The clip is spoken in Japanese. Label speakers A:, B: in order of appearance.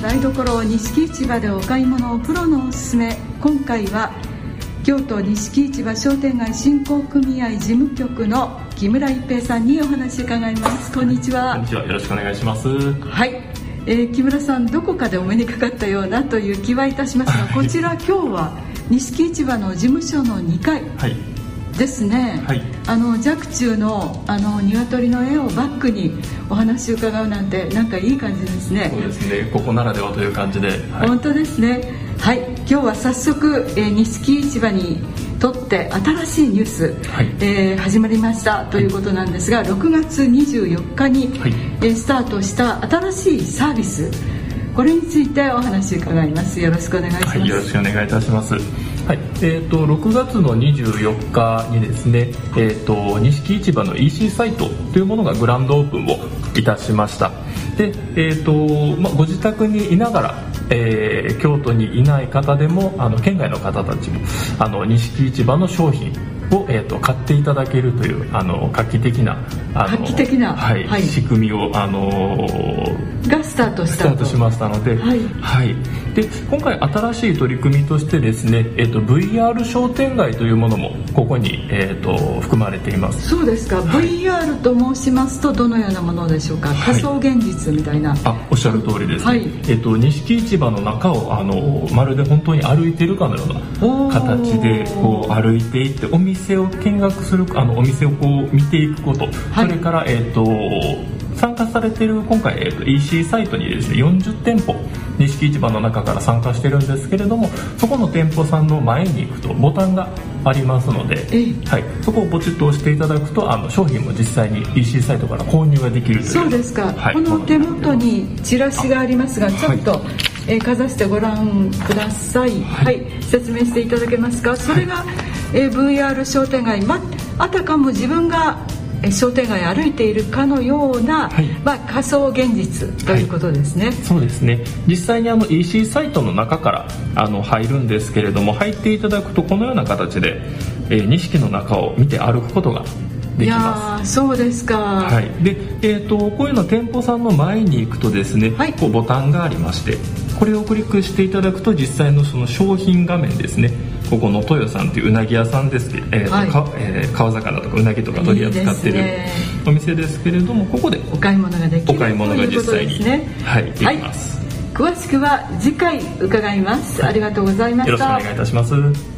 A: 台所錦市場でお買い物をプロのおすすめ。今回は京都錦市場商店街振興組合事務局の木村一平さんにお話を伺います。こんにちは。
B: こんにちは、よろしくお願いします。
A: はい、木村さん、どこかでお目にかかったようなという気はいたしますが、こちら今日は錦市場の事務所の2階ですね。
B: はい、
A: 若冲の鶏の絵をバックにお話を伺うなんて、なんかいい感じですね。
B: そうですね、ここならではという感じで、はい、
A: 本当ですね。はい、今日は早速、錦市場にとって新しいニュース、はい、始まりましたということなんですが、6月24日に、はい、スタートした新しいサービス、これについてお話を伺います。よろしくお願いします。
B: はい、よろしくお願いいたします。はい、6月の24日にですね、錦市場の EC サイトというものがグランドオープンをいたしました。で、ご自宅にいながら、京都にいない方でも県外の方たちも錦市場の商品を、買っていただけるという画期的なはいはい、仕組みを、が
A: スタート
B: しましたので、はいはい、で今回新しい取り組みとしてですね、VR 商店街というものもここに、含まれています。
A: そうですか、はい、VR と申しますとどのようなものでしょうか。仮想現実みたいな。
B: おっしゃる通りです、
A: はい、
B: 錦市場の中をまるで本当に歩いているかのような形でこう歩いていってお店を見学する、お店をこう見ていくこと、はい、それから、参加されている今回、EC サイトにですね40店舗錦市場の中から参加してるんですけれども、そこの店舗さんの前に行くとボタンがありますので、はい、そこをポチッと押していただくと商品も実際に EC サイトから購入ができるという。
A: そうですか、はい、この手元にチラシがありますが、ちょっと、はい、かざしてご覧ください。はい、説明していただけますか。それが、VR 商店街、あたかも自分が商店街歩いているかのような、はい、仮想現実ということですね。はい、
B: そうですね、実際にEC サイトの中から入るんですけれども、入っていただくとこのような形で、錦の中を見て歩くことができます。
A: そうですか。
B: はい、で、こういうの店舗さんの前に行くとですね、はい、こうボタンがありまして、これをクリックしていただくと実際のその商品画面ですね、ここの豊さんといううなぎ屋さんですけど、はい、川魚とかうなぎとか取り扱っているお店ですけれども、ここで
A: お買い物ができる。
B: お買い物が実際に、
A: ね、
B: はい、できます。
A: はい、詳しくは次回伺います。ありがとうございました。
B: よろしくお願いいたします。